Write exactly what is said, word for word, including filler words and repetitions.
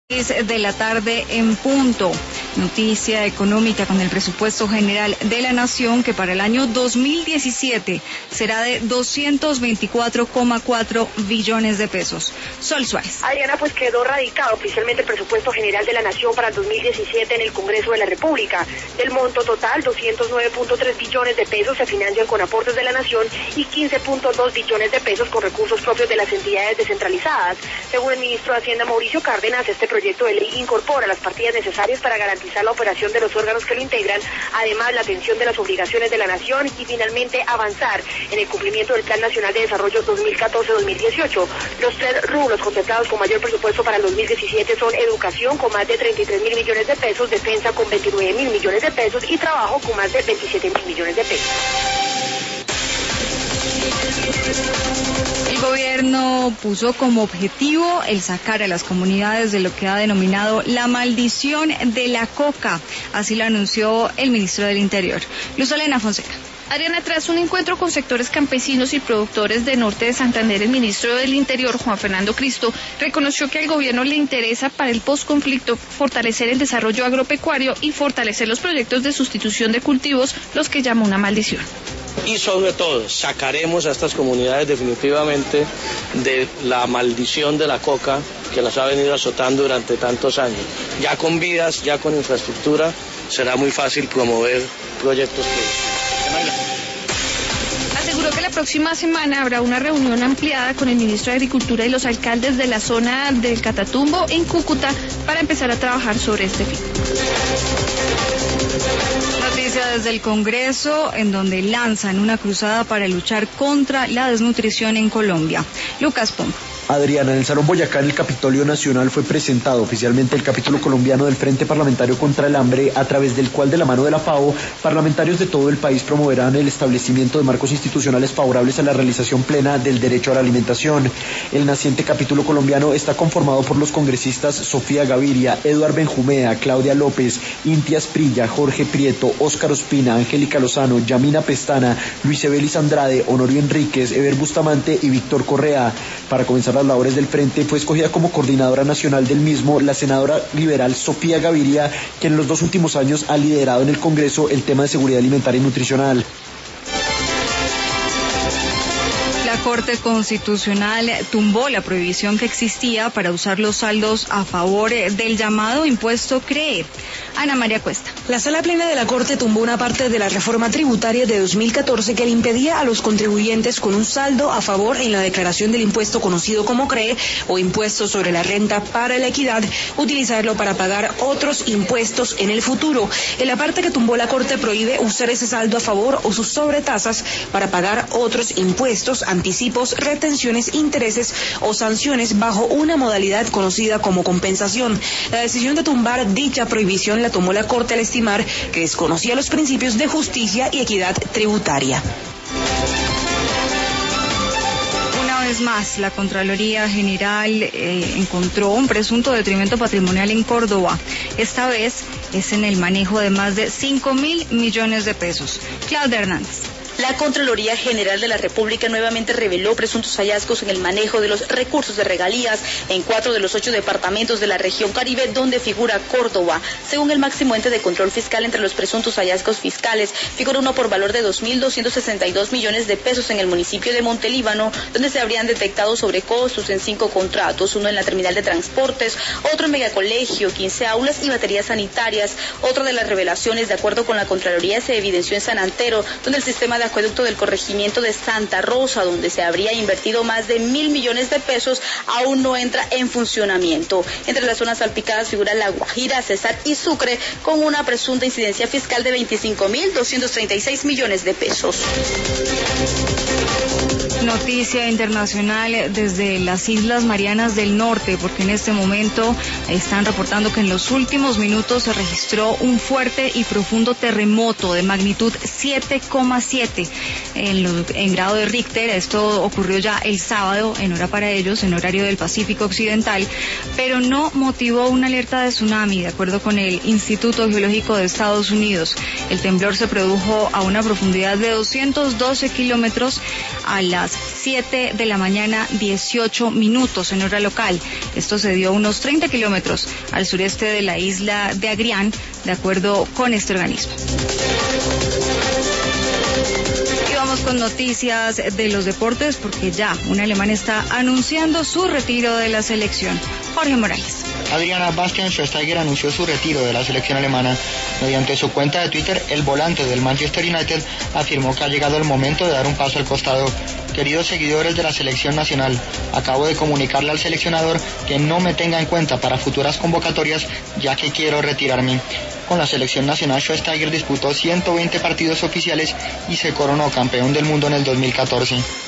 De la tarde en punto. Noticia económica con el presupuesto general de la Nación que para el año dos mil diecisiete será de doscientos veinticuatro coma cuatro billones de pesos. Sol Suárez. Adriana, pues quedó radicado oficialmente el presupuesto general de la Nación para el dos mil diecisiete en el Congreso de la República. Del monto total, doscientos nueve punto tres billones de pesos se financian con aportes de la Nación y quince punto dos billones de pesos con recursos propios de las entidades descentralizadas. Según el ministro de Hacienda, Mauricio Cárdenas, este proyecto El proyecto de ley incorpora las partidas necesarias para garantizar la operación de los órganos que lo integran, además la atención de las obligaciones de la Nación y finalmente avanzar en el cumplimiento del Plan Nacional de Desarrollo dos mil catorce a dos mil dieciocho. Los tres rubros contemplados con mayor presupuesto para el dos mil diecisiete son educación con más de treinta y tres mil millones de pesos, defensa con veintinueve mil millones de pesos y trabajo con más de veintisiete mil millones de pesos. El gobierno puso como objetivo el sacar a las comunidades de lo que ha denominado la maldición de la coca. Así lo anunció el ministro del Interior, Luz Elena Fonseca. Adriana, tras un encuentro con sectores campesinos y productores de norte de Santander, el ministro del Interior, Juan Fernando Cristo, reconoció que al gobierno le interesa para el posconflicto fortalecer el desarrollo agropecuario y fortalecer los proyectos de sustitución de cultivos, los que llama una maldición. Y sobre todo, sacaremos a estas comunidades definitivamente de la maldición de la coca que las ha venido azotando durante tantos años. Ya con vías, ya con infraestructura, será muy fácil promover proyectos productivos. Aseguró que la próxima semana habrá una reunión ampliada con el ministro de Agricultura y los alcaldes de la zona del Catatumbo en Cúcuta para empezar a trabajar sobre este fin. Noticia desde el Congreso, en donde lanzan una cruzada para luchar contra la desnutrición en Colombia. Lucas Pompa. Adriana, en el Salón Boyacá, en el Capitolio Nacional, fue presentado oficialmente el capítulo colombiano del Frente Parlamentario contra el Hambre, a través del cual, de la mano de la FAO, parlamentarios de todo el país promoverán el establecimiento de marcos institucionales favorables a la realización plena del derecho a la alimentación. El naciente capítulo colombiano está conformado por los congresistas Sofía Gaviria, Eduard Benjumea, Claudia López, Inti Asprilla, Jorge Prieto, Óscar Ospina, Angélica Lozano, Yamina Pestana, Luis Ebelis Andrade, Honorio Enríquez, Eber Bustamante y Víctor Correa. Para comenzar las labores del frente fue escogida como coordinadora nacional del mismo la senadora liberal Sofía Gaviria, quien en los dos últimos años ha liderado en el Congreso el tema de seguridad alimentaria y nutricional. La Corte Constitucional tumbó la prohibición que existía para usar los saldos a favor del llamado impuesto CREE. Ana María Cuesta. La Sala Plena de la Corte tumbó una parte de la reforma tributaria de dos mil catorce que le impedía a los contribuyentes con un saldo a favor en la declaración del impuesto conocido como CREE o impuesto sobre la renta para la equidad, utilizarlo para pagar otros impuestos en el futuro. En la parte que tumbó la Corte prohíbe usar ese saldo a favor o sus sobretasas para pagar otros impuestos, anticipos, retenciones, intereses o sanciones bajo una modalidad conocida como compensación. La decisión de tumbar dicha prohibición la tomó la Corte al estimar que desconocía los principios de justicia y equidad tributaria. Una vez más, la Contraloría General eh, encontró un presunto detrimento patrimonial en Córdoba. Esta vez es en el manejo de más de cinco mil millones de pesos. Claudia Hernández. La Contraloría General de la República nuevamente reveló presuntos hallazgos en el manejo de los recursos de regalías en cuatro de los ocho departamentos de la región Caribe, donde figura Córdoba. Según el máximo ente de control fiscal, entre los presuntos hallazgos fiscales figura uno por valor de dos mil doscientos sesenta y dos millones de pesos en el municipio de Montelíbano, donde se habrían detectado sobrecostos en cinco contratos, uno en la terminal de transportes, otro en megacolegio, quince aulas y baterías sanitarias. Otra de las revelaciones, de acuerdo con la Contraloría, se evidenció en San Antero, donde el sistema de acueducto del corregimiento de Santa Rosa, donde se habría invertido más de mil millones de pesos, aún no entra en funcionamiento. Entre las zonas salpicadas figura La Guajira, Cesar y Sucre, con una presunta incidencia fiscal de veinticinco mil doscientos treinta y seis millones de pesos. Noticia internacional desde las Islas Marianas del Norte, porque en este momento están reportando que en los últimos minutos se registró un fuerte y profundo terremoto de magnitud siete coma siete en, lo, en grado de Richter. Esto ocurrió ya el sábado, en hora para ellos, en horario del Pacífico Occidental, pero no motivó una alerta de tsunami, de acuerdo con el Instituto Geológico de Estados Unidos. El temblor se produjo a una profundidad de doscientos doce kilómetros a las las siete de la mañana, dieciocho minutos en hora local. Esto se dio a unos treinta kilómetros al sureste de la isla de Agrián, de acuerdo con este organismo. Y vamos con noticias de los deportes, porque ya un alemán está anunciando su retiro de la selección. Jorge Morales. Adriana Bastian Schweinsteiger anunció su retiro de la selección alemana. Mediante su cuenta de Twitter, el volante del Manchester United afirmó que ha llegado el momento de dar un paso al costado. Queridos seguidores de la selección nacional, acabo de comunicarle al seleccionador que no me tenga en cuenta para futuras convocatorias, ya que quiero retirarme. Con la selección nacional, Schweinsteiger disputó ciento veinte partidos oficiales y se coronó campeón del mundo en el dos mil catorce.